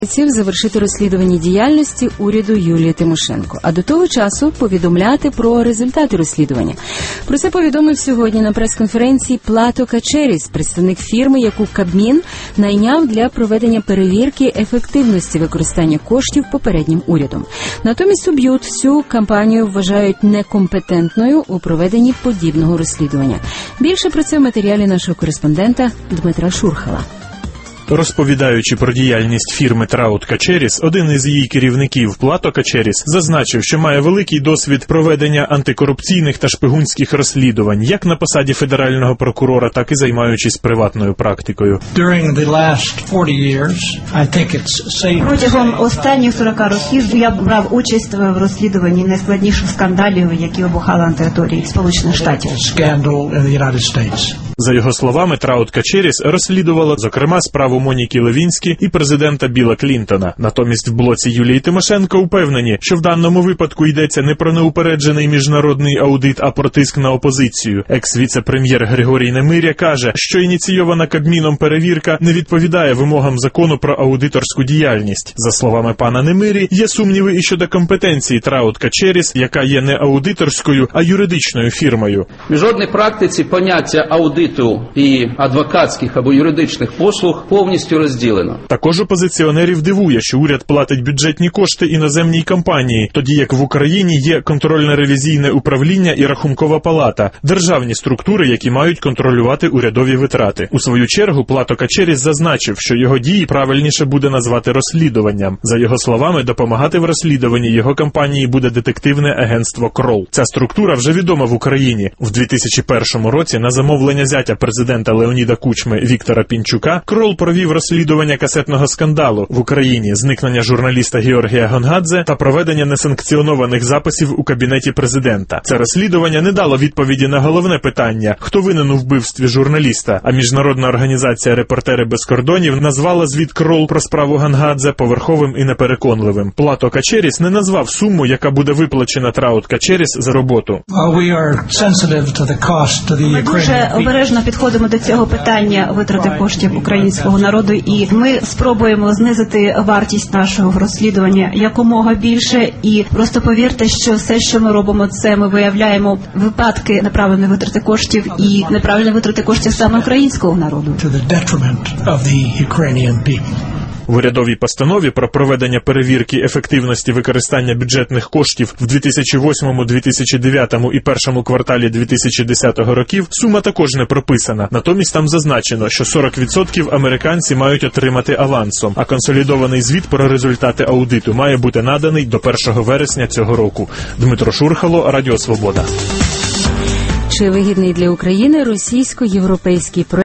Завершити розслідування діяльності уряду Юлії Тимошенко, а до того часу повідомляти про результати розслідування. Про це повідомив сьогодні на прес-конференції Плато Качеріс, представник фірми, яку Кабмін найняв для проведення перевірки ефективності використання коштів попереднім урядом. Натомість у БЮТ цю кампанію вважають некомпетентною у проведенні подібного розслідування. Більше про це в матеріалі нашого кореспондента Дмитра Шурхала. Розповідаючи про діяльність фірми Траут Качеріс, один із її керівників, Плато Качеріс, зазначив, що має великий досвід проведення антикорупційних та шпигунських розслідувань, як на посаді федерального прокурора, так і займаючись приватною практикою. Протягом останніх 40 років я брав участь в розслідуванні найскладніших скандалів, які вибухали на території Сполучених Штатів. За його словами, Траут Качеріс розслідувала, зокрема, справу Моніки Левінські і президента Білла Клінтона. Натомість в блоці Юлії Тимошенко упевнені, що в даному випадку йдеться не про неупереджений міжнародний аудит, а про тиск на опозицію. Екс-віце-прем'єр Григорій Немиря каже, що ініційована Кабміном перевірка не відповідає вимогам закону про аудиторську діяльність. За словами пана Немирі, є сумніви і щодо компетенції Траут Качеріс, яка є не аудиторською, а юридичною фірмою. В міжнародній практиці поняття аудиту і адвокатських або юридичних послуг повністю розділено. Також опозиціонерів дивує, що уряд платить бюджетні кошти іноземній компанії, тоді як в Україні є контрольно-ревізійне управління і рахункова палата, державні структури, які мають контролювати урядові витрати. У свою чергу Плато Качеріс зазначив, що його дії правильніше буде назвати розслідуванням. За його словами, допомагати в розслідуванні його компанії буде детективне агентство «Крол». Ця структура вже відома в Україні. В 2001 році на замовлення зятя президента Леоніда Кучми Віктора Пінчука «Крол» провів розслідування касетного скандалу в Україні, зникнення журналіста Георгія Гонгадзе та проведення несанкціонованих записів у кабінеті президента. Це розслідування не дало відповіді на головне питання – хто винен у вбивстві журналіста, а міжнародна організація «Репортери без кордонів» назвала звіт «Крол» про справу Гонгадзе поверховим і непереконливим. Плато Качеріс не назвав суму, яка буде виплачена Траут Качеріс за роботу. Ми дуже обережно підходимо до цього питання витрати коштів українського народу, і ми спробуємо знизити вартість нашого розслідування якомога більше. І просто повірте, що все, що ми робимо, це ми виявляємо випадки неправильної витрати коштів і неправильної витрати коштів саме українського народу. В урядовій постанові про проведення перевірки ефективності використання бюджетних коштів в 2008, 2009 і першому кварталі 2010 років сума також не прописана. Натомість там зазначено, що 40% американці мають отримати авансом, а консолідований звіт про результати аудиту має бути наданий до 1 вересня цього року. Дмитро Шурхало, Радіо Свобода. Чи вигідний для України російсько-європейський проект?